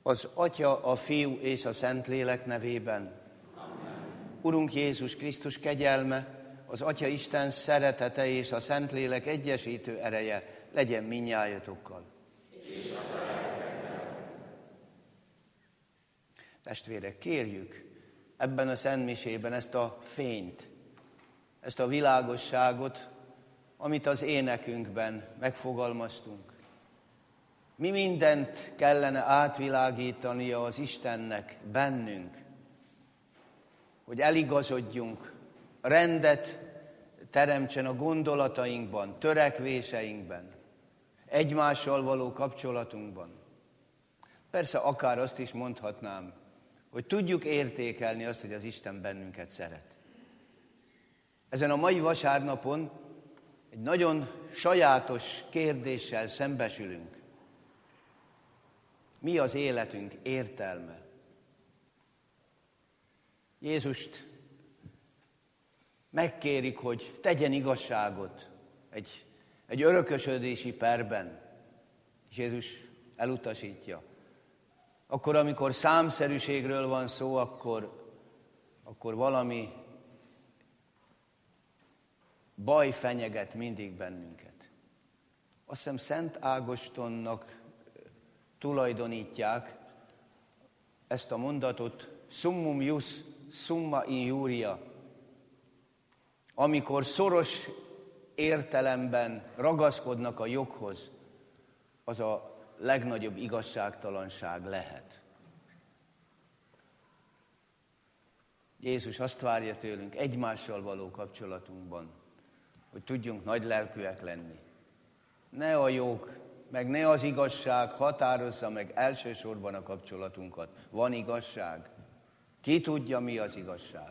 Az Atya, a Fiú és a Szentlélek nevében. Amen. Urunk Jézus Krisztus kegyelme, az Atya Isten szeretete és a Szentlélek egyesítő ereje legyen mindnyájatokkal. Testvérek, kérjük ebben a szentmisében ezt a fényt, ezt a világosságot, amit az énekünkben megfogalmaztunk. Mi mindent kellene átvilágítania az Istennek bennünk, hogy eligazodjunk, rendet teremtsen a gondolatainkban, törekvéseinkben, egymással való kapcsolatunkban. Persze akár azt is mondhatnám, hogy tudjuk értékelni azt, hogy az Isten bennünket szeret. Ezen a mai vasárnapon egy nagyon sajátos kérdéssel szembesülünk. Mi az életünk értelme? Jézust megkérik, hogy tegyen igazságot egy örökösödési perben, és Jézus elutasítja. Akkor, amikor számszerűségről van szó, akkor valami baj fenyeget mindig bennünket. Azt hiszem Szent Ágostonnak tulajdonítják ezt a mondatot, summum jus, summa injuria, amikor szoros értelemben ragaszkodnak a joghoz, az a legnagyobb igazságtalanság lehet. Jézus azt várja tőlünk egymással való kapcsolatunkban, hogy tudjunk nagylelkűek lenni. Ne a jog, meg ne az igazság határozza meg elsősorban a kapcsolatunkat. Van igazság? Ki tudja, mi az igazság?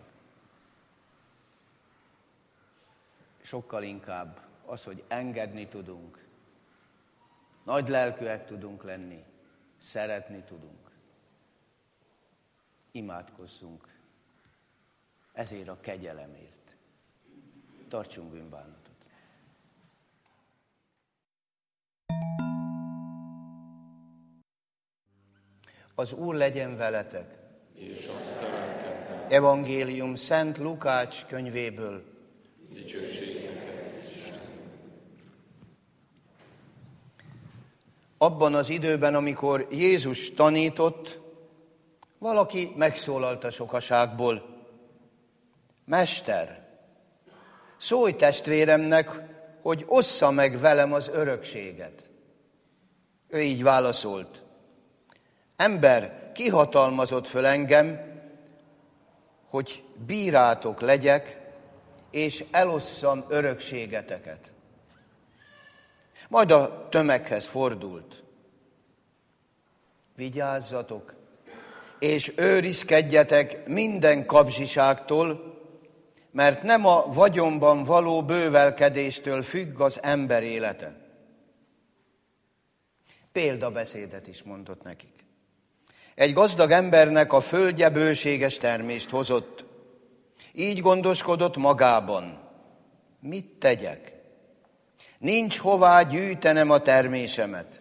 Sokkal inkább az, hogy engedni tudunk, nagylelkűek tudunk lenni, szeretni tudunk. Imádkozzunk ezért a kegyelemért. Tartsunk bűnbánatot. Az Úr legyen veletek. És a te lelkeddel. Evangélium Szent Lukács könyvéből. Dicsőség neked, Isten. Abban az időben, amikor Jézus tanított, valaki megszólalt a sokaságból. Mester, szólj testvéremnek, hogy ossza meg velem az örökséget. Ő így válaszolt. Ember kihatalmazott föl engem, hogy bírátok legyek, és elosszam örökségeteket. Majd a tömeghez fordult. Vigyázzatok, és őrizkedjetek minden kapzsiságtól, mert nem a vagyonban való bővelkedéstől függ az ember élete. Példabeszédet is mondott nekik. Egy gazdag embernek a földje bőséges termést hozott. Így gondoskodott magában. Mit tegyek? Nincs hová gyűjtenem a termésemet.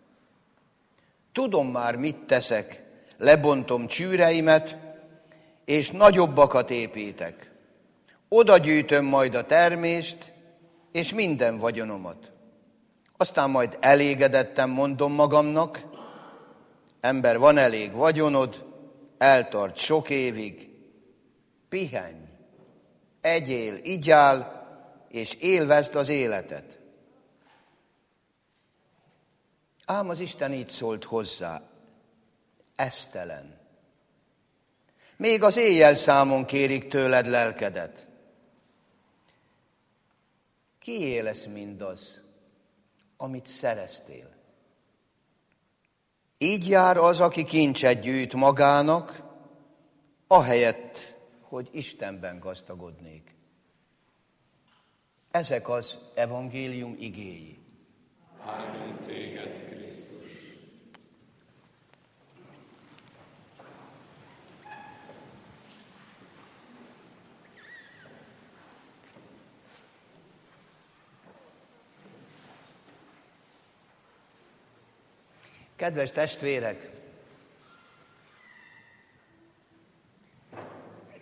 Tudom már, mit teszek. Lebontom csűreimet, és nagyobbakat építek. Oda gyűjtöm majd a termést, és minden vagyonomat. Aztán majd elégedetten mondom magamnak, ember, van elég vagyonod, eltart sok évig, pihenj, egyél, igyál, és élvezd az életet. Ám az Isten így szólt hozzá, esztelen. Még az éjjel számon kérik tőled lelkedet. Kié lesz mindaz, amit szereztél? Így jár az, aki kincset gyűjt magának, ahelyett, hogy Istenben gazdagodnék. Ezek az evangélium igéi. Áldunk téged, Krisztus. Kedves testvérek,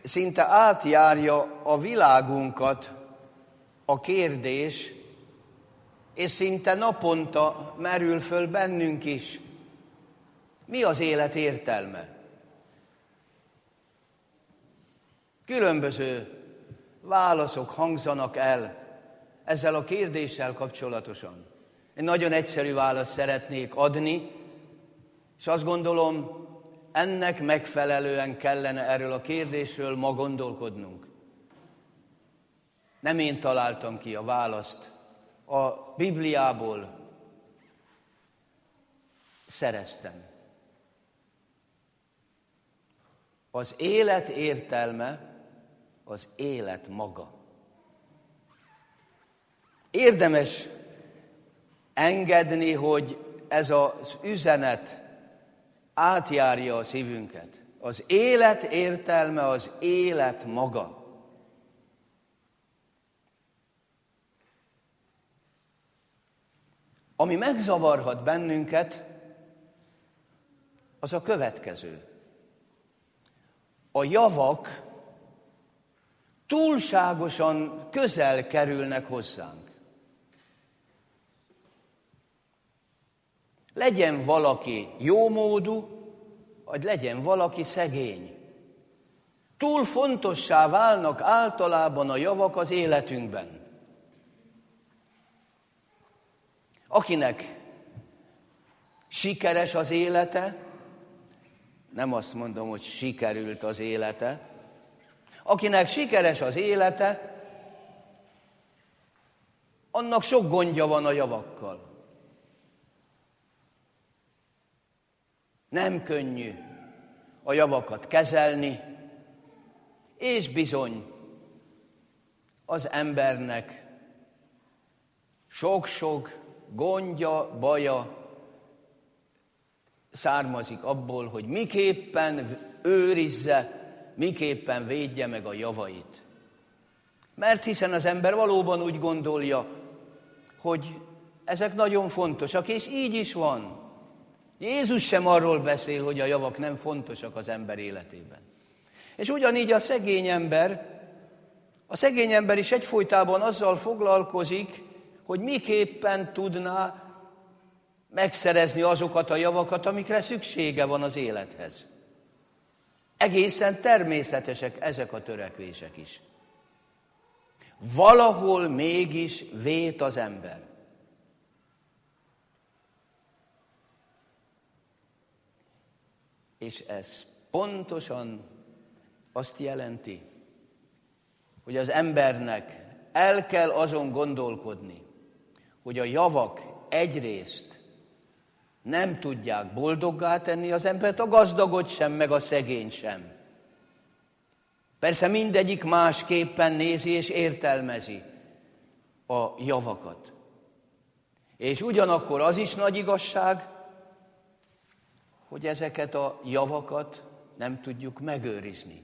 szinte átjárja a világunkat a kérdés, és szinte naponta merül föl bennünk is. Mi az élet értelme? Különböző válaszok hangzanak el ezzel a kérdéssel kapcsolatosan. Egy nagyon egyszerű választ szeretnék adni, és azt gondolom, ennek megfelelően kellene erről a kérdésről ma gondolkodnunk. Nem én találtam ki a választ, a Bibliából szereztem. Az élet értelme az élet maga. Érdemes engedni, hogy ez az üzenet átjárja a szívünket. Az élet értelme az élet maga. Ami megzavarhat bennünket, az a következő. A javak túlságosan közel kerülnek hozzánk. Legyen valaki jómódú, vagy legyen valaki szegény. Túl fontossá válnak általában a javak az életünkben. Akinek sikeres az élete, nem azt mondom, hogy sikerült az élete, akinek sikeres az élete, annak sok gondja van a javakkal. Nem könnyű a javakat kezelni, és bizony az embernek sok-sok gondja, baja származik abból, hogy miképpen őrizze, miképpen védje meg a javait. Mert hiszen az ember valóban úgy gondolja, hogy ezek nagyon fontosak, és így is van. Jézus sem arról beszél, hogy a javak nem fontosak az ember életében. És ugyanígy a szegény ember is egyfolytában azzal foglalkozik, hogy miképpen tudná megszerezni azokat a javakat, amikre szüksége van az élethez. Egészen természetesek ezek a törekvések is. Valahol mégis vét az ember. És ez pontosan azt jelenti, hogy az embernek el kell azon gondolkodni, hogy a javak egyrészt nem tudják boldoggá tenni az embert, a gazdagot sem, meg a szegényt sem. Persze mindegyik másképpen nézi és értelmezi a javakat. És ugyanakkor az is nagy igazság, hogy ezeket a javakat nem tudjuk megőrizni.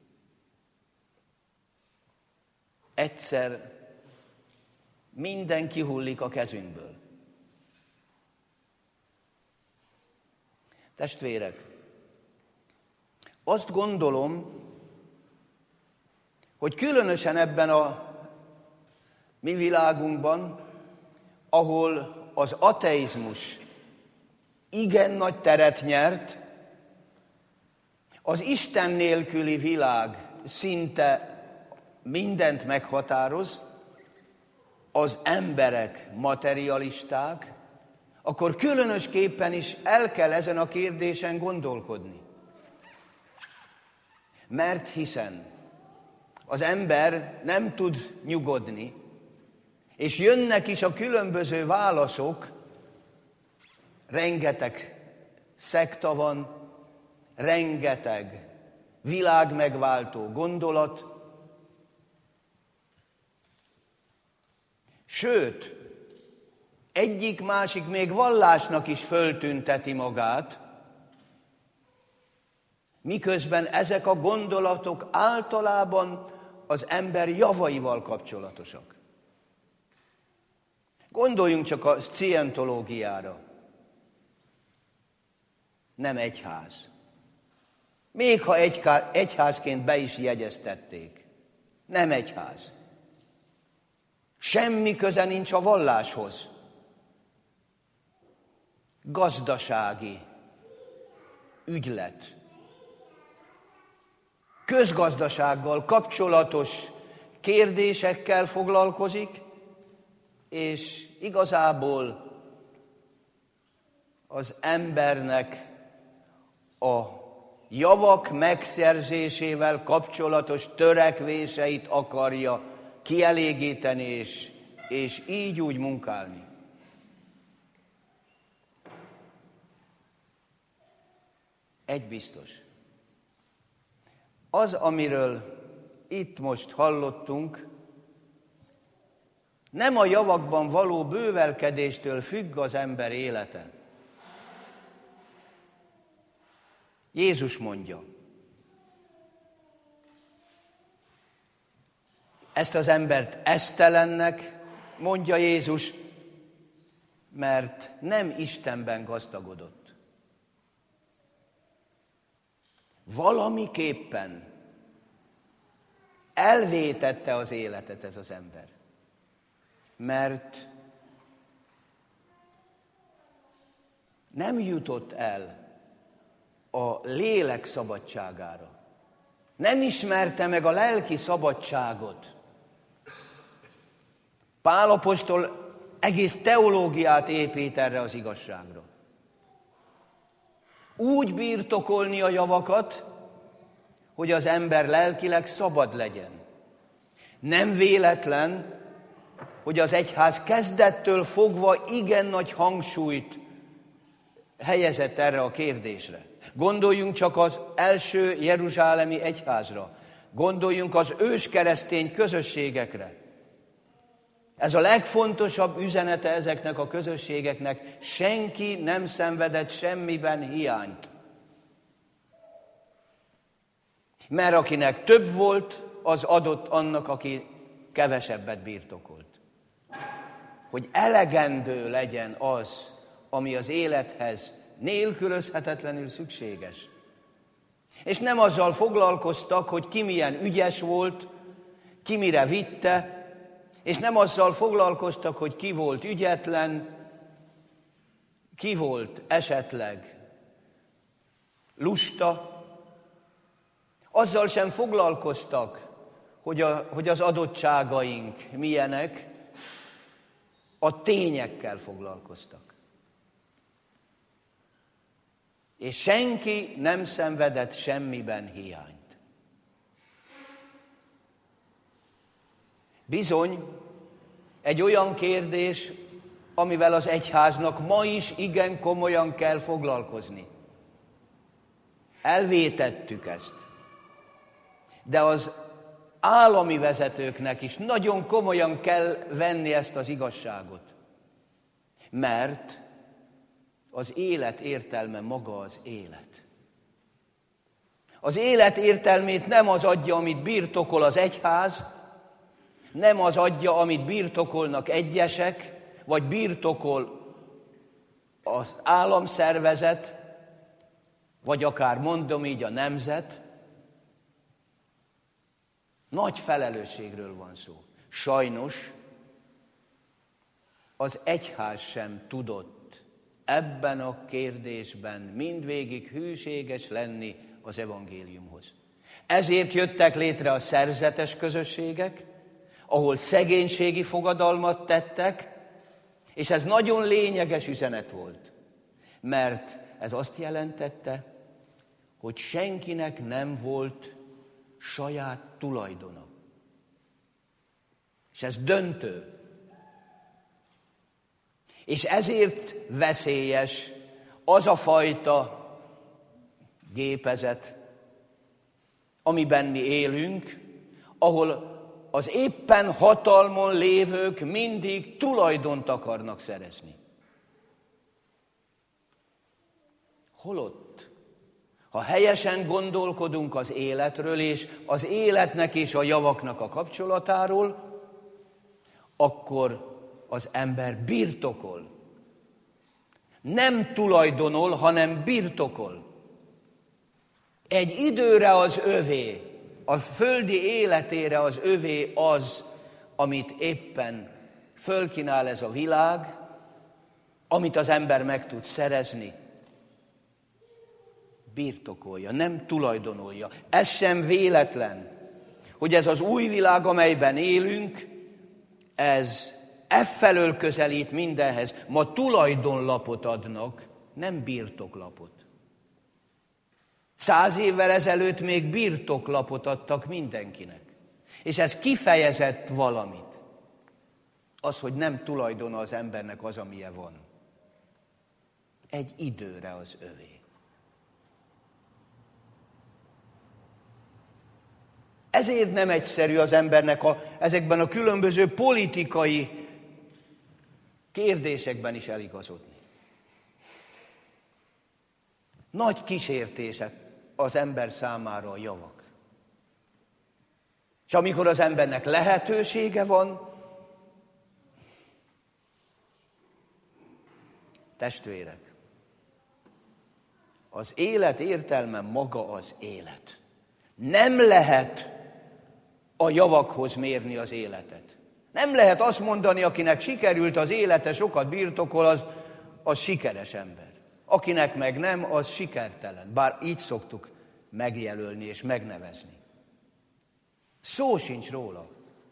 Egyszer minden kihullik a kezünkből. Testvérek, azt gondolom, hogy különösen ebben a mi világunkban, ahol az ateizmus igen nagy teret nyert, az Isten nélküli világ szinte mindent meghatároz, az emberek materialisták, akkor különösképpen is el kell ezen a kérdésen gondolkodni. Mert hiszen az ember nem tud nyugodni, és jönnek is a különböző válaszok, rengeteg szekta van, rengeteg világmegváltó gondolat, sőt, egyik-másik még vallásnak is föltünteti magát, miközben ezek a gondolatok általában az ember javaival kapcsolatosak. Gondoljunk csak a szcientológiára. Nem egyház. Még ha egyházként be is jegyeztették. Nem egyház. Semmi köze nincs a valláshoz. Gazdasági ügylet. Közgazdasággal kapcsolatos kérdésekkel foglalkozik, és igazából az embernek a javak megszerzésével kapcsolatos törekvéseit akarja kielégíteni, és így úgy munkálni. Egy biztos. Az, amiről itt most hallottunk, nem a javakban való bővelkedéstől függ az ember élete. Jézus mondja, ezt az embert esztelennek mondja Jézus, mert nem Istenben gazdagodott. Valamiképpen elvétette az életet ez az ember, mert nem jutott el a lélek szabadságára. Nem ismerte meg a lelki szabadságot. Pál apostol egész teológiát épít erre az igazságra. Úgy birtokolni a javakat, hogy az ember lelkileg szabad legyen. Nem véletlen, hogy az egyház kezdettől fogva igen nagy hangsúlyt helyezett erre a kérdésre. Gondoljunk csak az első jeruzsálemi egyházra. Gondoljunk az őskeresztény közösségekre. Ez a legfontosabb üzenete ezeknek a közösségeknek. Senki nem szenvedett semmiben hiányt. Mert akinek több volt, az adott annak, aki kevesebbet birtokolt. Hogy elegendő legyen az, ami az élethez nélkülözhetetlenül szükséges. És nem azzal foglalkoztak, hogy ki milyen ügyes volt, ki mire vitte, és nem azzal foglalkoztak, hogy ki volt ügyetlen, ki volt esetleg lusta. Azzal sem foglalkoztak, hogy az adottságaink milyenek, a tényekkel foglalkoztak. És senki nem szenvedett semmiben hiányt. Bizony, egy olyan kérdés, amivel az egyháznak ma is igen komolyan kell foglalkozni. Elvétettük ezt. De az állami vezetőknek is nagyon komolyan kell venni ezt az igazságot. Mert az élet értelme maga az élet. Az élet értelmét nem az adja, amit birtokol az egyház, nem az adja, amit birtokolnak egyesek, vagy birtokol az államszervezet, vagy akár mondom így a nemzet. Nagy felelősségről van szó. Sajnos az egyház sem tudott ebben a kérdésben mindvégig hűséges lenni az evangéliumhoz. Ezért jöttek létre a szerzetes közösségek, ahol szegénységi fogadalmat tettek, és ez nagyon lényeges üzenet volt, mert ez azt jelentette, hogy senkinek nem volt saját tulajdona. És ez döntő. És ezért veszélyes az a fajta gépezet, amiben mi élünk, ahol az éppen hatalmon lévők mindig tulajdont akarnak szerezni. Holott, ha helyesen gondolkodunk az életről és az életnek és a javaknak a kapcsolatáról, akkor az ember birtokol. Nem tulajdonol, hanem birtokol. Egy időre az övé, a földi életére az övé az, amit éppen fölkínál ez a világ, amit az ember meg tud szerezni, birtokolja, nem tulajdonolja. Ez sem véletlen, hogy ez az új világ, amelyben élünk, ez effelől közelít mindenhez. Ma tulajdonlapot adnak, nem birtoklapot. 100 évvel ezelőtt még birtoklapot adtak mindenkinek. És ez kifejezett valamit. Az, hogy nem tulajdona az embernek az, amilyen van. Egy időre az övé. Ezért nem egyszerű az embernek ezekben a különböző politikai kérdésekben is eligazodni. Nagy kísértések az ember számára a javak. És amikor az embernek lehetősége van, testvérek, az élet értelme maga az élet. Nem lehet a javakhoz mérni az életet. Nem lehet azt mondani, akinek sikerült az élete, sokat birtokol, az sikeres ember. Akinek meg nem, az sikertelen. Bár így szoktuk megjelölni és megnevezni. Szó sincs róla.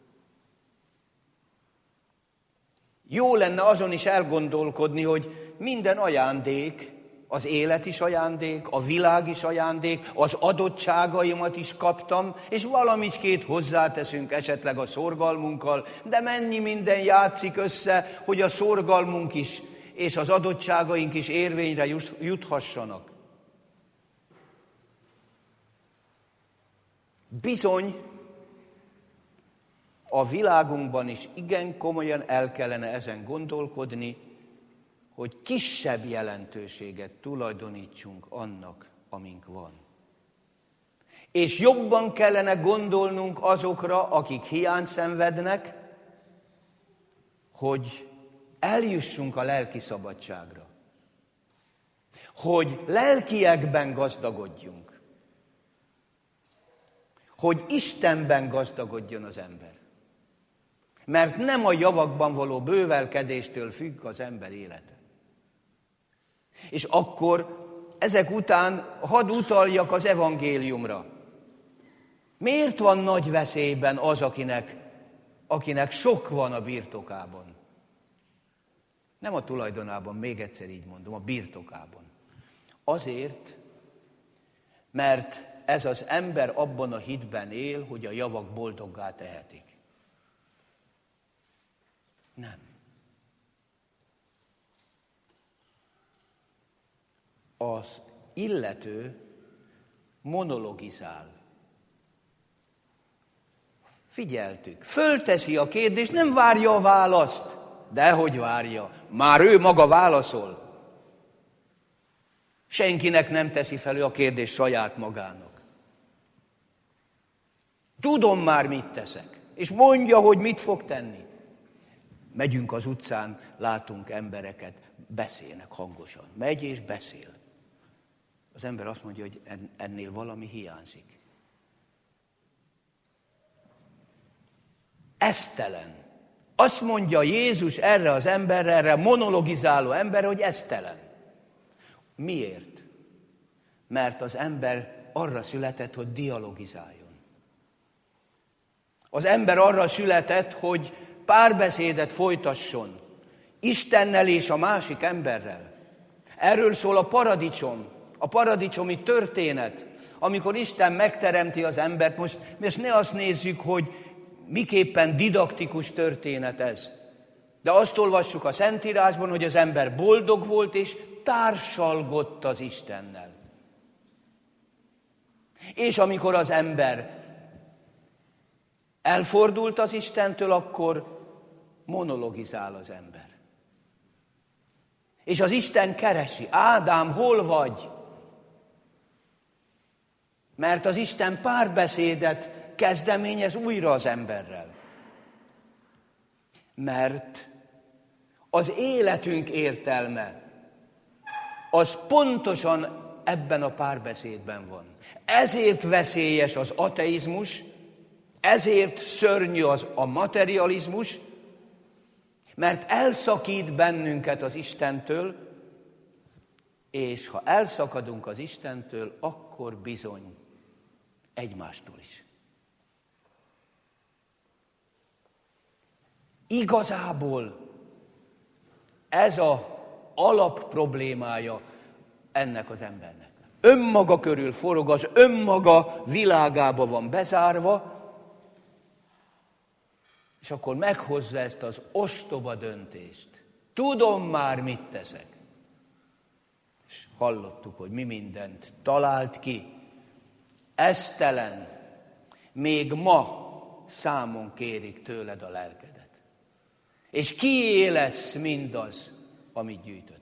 Jó lenne azon is elgondolkodni, hogy minden ajándék, az élet is ajándék, a világ is ajándék, az adottságaimat is kaptam, és valamicskét hozzáteszünk esetleg a szorgalmunkkal, de mennyi minden játszik össze, hogy a szorgalmunk is és az adottságaink is érvényre juthassanak. Bizony, a világunkban is igen komolyan el kellene ezen gondolkodni, hogy kisebb jelentőséget tulajdonítsunk annak, amink van. És jobban kellene gondolnunk azokra, akik hiányt szenvednek, hogy eljussunk a lelki szabadságra. Hogy lelkiekben gazdagodjunk. Hogy Istenben gazdagodjon az ember. Mert nem a javakban való bővelkedéstől függ az ember élete. És akkor ezek után hadd utaljak az evangéliumra. Miért van nagy veszélyben az, akinek sok van a birtokában? Nem a tulajdonában, még egyszer így mondom, a birtokában. Azért, mert ez az ember abban a hitben él, hogy a javak boldoggá tehetik. Nem. Az illető monologizál. Figyeltük. Fölteszi a kérdést, nem várja a választ. Dehogy várja. Már ő maga válaszol. Senkinek nem teszi fel a kérdést saját magának. Tudom már, mit teszek. És mondja, hogy mit fog tenni. Megyünk az utcán, látunk embereket, beszélnek hangosan. Megy és beszél. Az ember azt mondja, hogy ennél valami hiányzik. Esztelen. Azt mondja Jézus erre az emberre, erre monologizáló emberre, hogy esztelen. Miért? Mert az ember arra született, hogy dialogizáljon. Az ember arra született, hogy párbeszédet folytasson. Istennel és a másik emberrel. Erről szól a paradicsom, a paradicsomi történet, amikor Isten megteremti az embert. Most ne azt nézzük, hogy miképpen didaktikus történet ez. De azt olvassuk a Szentírásban, hogy az ember boldog volt és társalgott az Istennel. És amikor az ember elfordult az Istentől, akkor monologizál az ember. És az Isten keresi. Ádám, hol vagy? Mert az Isten párbeszédet kezdeményez újra az emberrel. Mert az életünk értelme az pontosan ebben a párbeszédben van. Ezért veszélyes az ateizmus, ezért szörnyű a materializmus, mert elszakít bennünket az Istentől, és ha elszakadunk az Istentől, akkor bizony egymástól is. Igazából ez az alap problémája ennek az embernek. Önmaga körül forog, az önmaga világába van bezárva, és akkor meghozza ezt az ostoba döntést. Tudom már, mit teszek. És hallottuk, hogy mi mindent talált ki. Esztelen, még ma számon kérik tőled a lelkedet. És kié lesz mindaz, amit gyűjtöttél.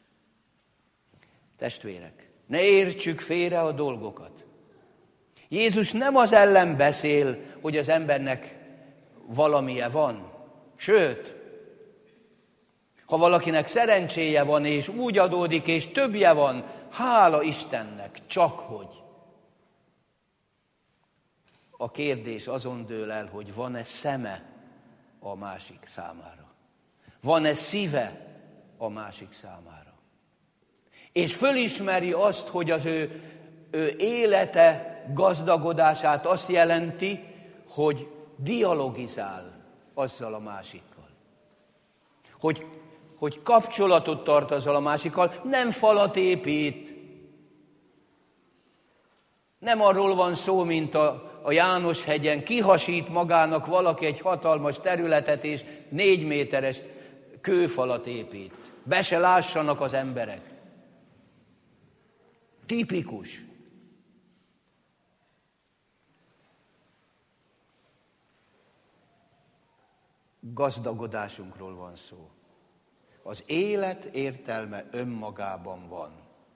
Testvérek, ne értsük félre a dolgokat. Jézus nem az ellen beszél, hogy az embernek valamije van. Sőt, ha valakinek szerencséje van, és úgy adódik, és többje van, hála Istennek, csak hogy. A kérdés azon dől el, hogy van-e szeme a másik számára. Van-e szíve a másik számára. És fölismeri azt, hogy az ő élete gazdagodását azt jelenti, hogy dialogizál azzal a másikkal. Hogy kapcsolatot tart azzal a másikkal, nem falat épít. Nem arról van szó, mint a János-hegyen, kihasít magának valaki egy hatalmas területet, és 4 méteres kőfalat épít. Be se lássanak az emberek. Tipikus. Gazdagodásunkról van szó. Az élet értelme önmagában van.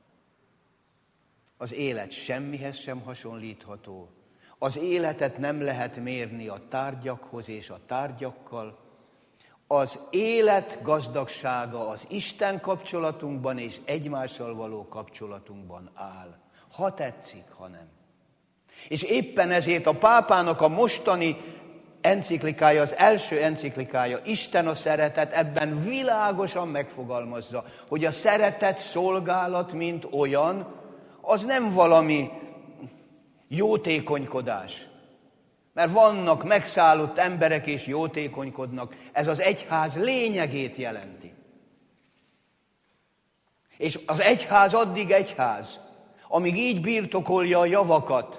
Az élet semmihez sem hasonlítható. Az életet nem lehet mérni a tárgyakhoz és a tárgyakkal. Az élet gazdagsága az Isten kapcsolatunkban és egymással való kapcsolatunkban áll. Ha tetszik, ha nem. És éppen ezért a pápának a mostani enciklikája, az első enciklikája, Isten a szeretet, ebben világosan megfogalmazza, hogy a szeretet szolgálat, mint olyan, az nem valami jótékonykodás. Mert vannak megszállott emberek és jótékonykodnak. Ez az egyház lényegét jelenti. És az egyház addig egyház, amíg így birtokolja a javakat,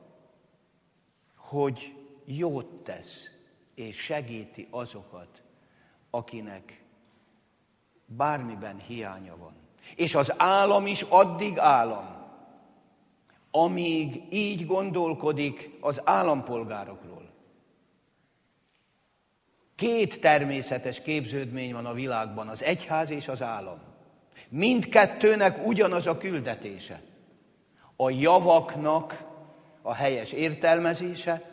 hogy jót tesz, és segíti azokat, akinek bármiben hiánya van. És az állam is addig állam, amíg így gondolkodik az állampolgárokról. 2 természetes képződmény van a világban, az egyház és az állam. Mindkettőnek ugyanaz a küldetése. A javaknak a helyes értelmezése,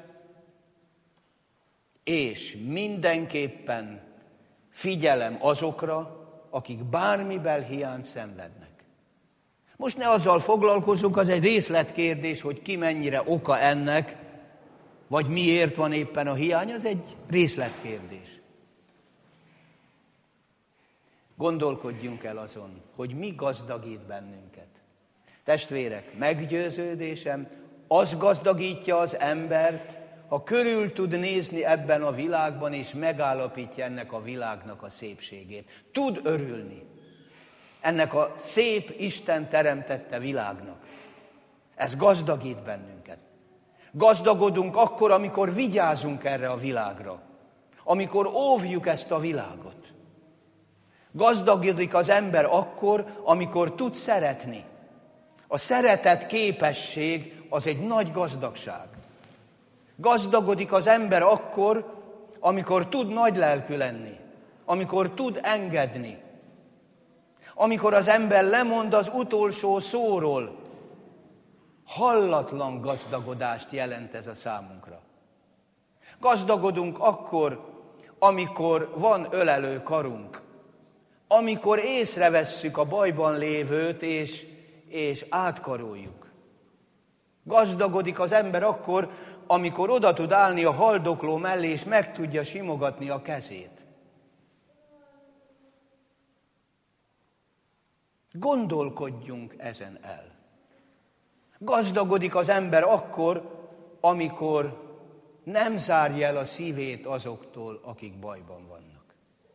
és mindenképpen figyelem azokra, akik bármiben hiányt szenvednek. Most ne azzal foglalkozzunk, az egy részletkérdés, hogy ki mennyire oka ennek, vagy miért van éppen a hiány, az egy részletkérdés. Gondolkodjunk el azon, hogy mi gazdagít bennünket. Testvérek, meggyőződésem, az gazdagítja az embert, ha körül tud nézni ebben a világban, és megállapítja ennek a világnak a szépségét. Tud örülni ennek a szép Isten teremtette világnak. Ez gazdagít bennünket. Gazdagodunk akkor, amikor vigyázunk erre a világra. Amikor óvjuk ezt a világot. Gazdagodik az ember akkor, amikor tud szeretni. A szeretet képesség az egy nagy gazdagság. Gazdagodik az ember akkor, amikor tud nagylelkű lenni, amikor tud engedni, amikor az ember lemond az utolsó szóról. Hallatlan gazdagodást jelent ez a számunkra. Gazdagodunk akkor, amikor van ölelő karunk, amikor észrevesszük a bajban lévőt, és átkaroljuk. Gazdagodik az ember akkor, amikor oda tud állni a haldokló mellé, és meg tudja simogatni a kezét. Gondolkodjunk ezen el. Gazdagodik az ember akkor, amikor nem zárja el a szívét azoktól, akik bajban vannak.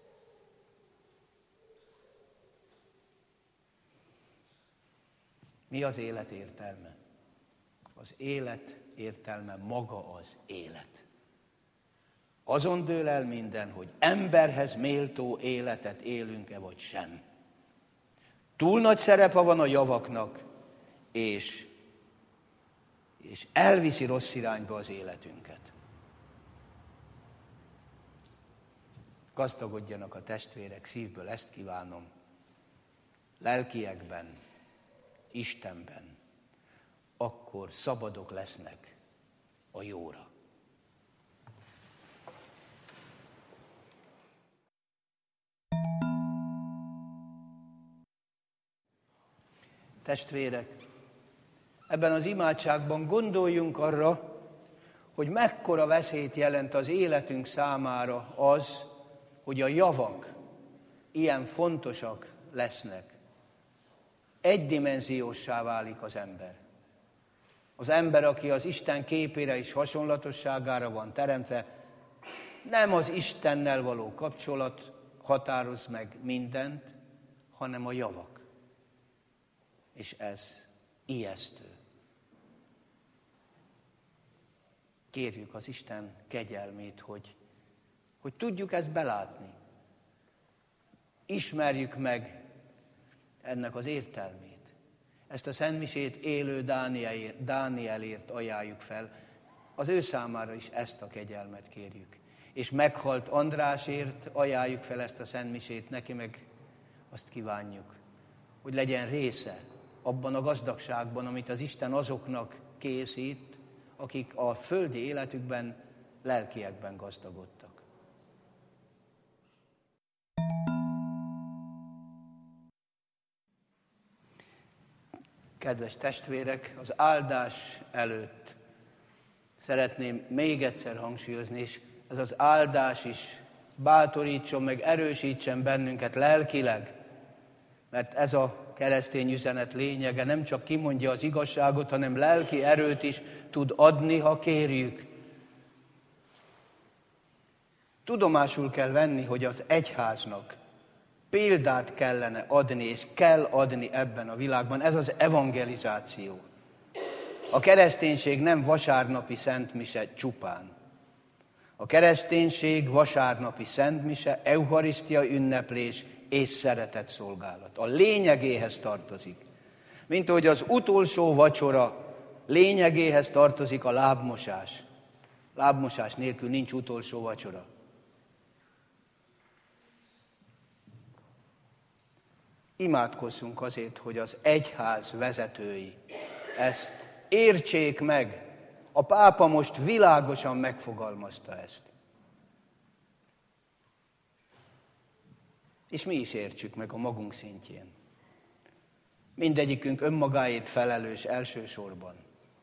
Mi az élet értelme? Az élet értelme maga az élet. Azon dől el minden, hogy emberhez méltó életet élünk-e vagy sem. Túl nagy szerepe van a javaknak, és elviszi rossz irányba az életünket. Gazdagodjanak a testvérek, szívből ezt kívánom. Lelkiekben, Istenben, akkor szabadok lesznek a jóra. Testvérek, ebben az imádságban gondoljunk arra, hogy mekkora veszélyt jelent az életünk számára az, hogy a javak ilyen fontosak lesznek. Egydimenzióssá válik az ember. Az ember, aki az Isten képére és hasonlatosságára van teremtve, nem az Istennel való kapcsolat határoz meg mindent, hanem a javak. És ez ijesztő. Kérjük az Isten kegyelmét, hogy tudjuk ezt belátni. Ismerjük meg ennek az értelmét. Ezt a szentmisét élő Dánielért ajánljuk fel. Az ő számára is ezt a kegyelmet kérjük. És meghalt Andrásért ajánljuk fel ezt a szentmisét, neki meg azt kívánjuk, hogy legyen része abban a gazdagságban, amit az Isten azoknak készít, akik a földi életükben, lelkiekben gazdagodtak. Kedves testvérek, az áldás előtt szeretném még egyszer hangsúlyozni, és ez az áldás is bátorítson meg, erősítsen bennünket lelkileg, mert ez a keresztény üzenet lényege, nem csak kimondja az igazságot, hanem lelki erőt is tud adni, ha kérjük. Tudomásul kell venni, hogy az egyháznak példát kellene adni, és kell adni ebben a világban. Ez az evangelizáció. A kereszténység nem vasárnapi szentmise csupán. A kereszténység vasárnapi szentmise, eucharisztia ünneplés és szeretet szolgálat. A lényegéhez tartozik. Mint ahogy az utolsó vacsora lényegéhez tartozik a lábmosás. Lábmosás nélkül nincs utolsó vacsora. Imádkozzunk azért, hogy az egyház vezetői ezt értsék meg. A pápa most világosan megfogalmazta ezt. És mi is értsük meg a magunk szintjén. Mindegyikünk önmagáért felelős elsősorban.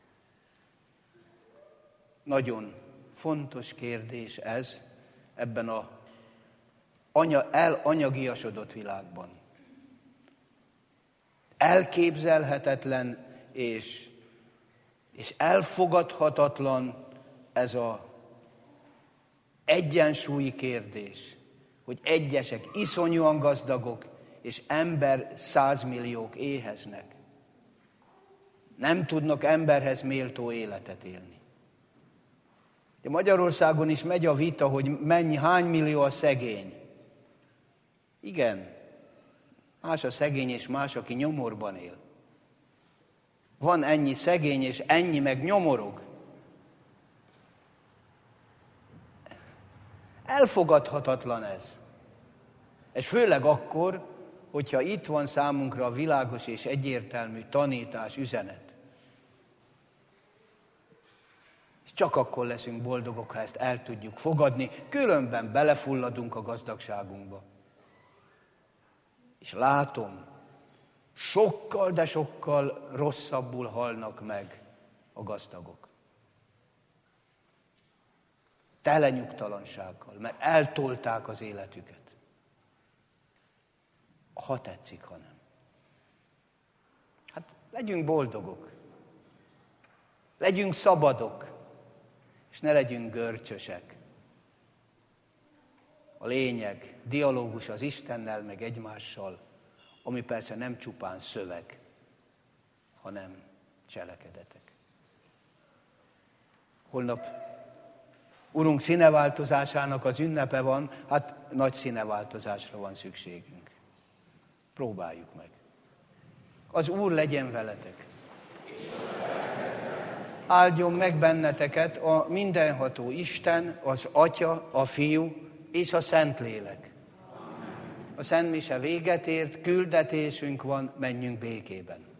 Nagyon fontos kérdés ez ebben a elanyagiasodott világban. Elképzelhetetlen és elfogadhatatlan ez az egyensúlyi kérdés, hogy egyesek iszonyúan gazdagok, és ember 100 milliók éheznek. Nem tudnak emberhez méltó életet élni. De Magyarországon is megy a vita, hogy hány millió a szegény. Igen, más a szegény és más, aki nyomorban él. Van ennyi szegény, és ennyi meg nyomorog. Elfogadhatatlan ez. És főleg akkor, hogyha itt van számunkra a világos és egyértelmű tanítás, üzenet. És csak akkor leszünk boldogok, ha ezt el tudjuk fogadni, különben belefulladunk a gazdagságunkba. És látom, sokkal, de sokkal rosszabbul halnak meg a gazdagok. Tele nyugtalansággal, mert eltolták az életüket. Ha tetszik, ha nem. Hát legyünk boldogok. Legyünk szabadok, és ne legyünk görcsösek. A lényeg, dialógus az Istennel, meg egymással, ami persze nem csupán szöveg, hanem cselekedetek. Holnap Urunk színeváltozásának az ünnepe van, hát nagy színeváltozásra van szükségünk. Próbáljuk meg. Az Úr legyen veletek. Áldjon meg benneteket a mindenható Isten, az Atya, a Fiú és a Szentlélek. A Szent Mise véget ért, küldetésünk van, menjünk békében.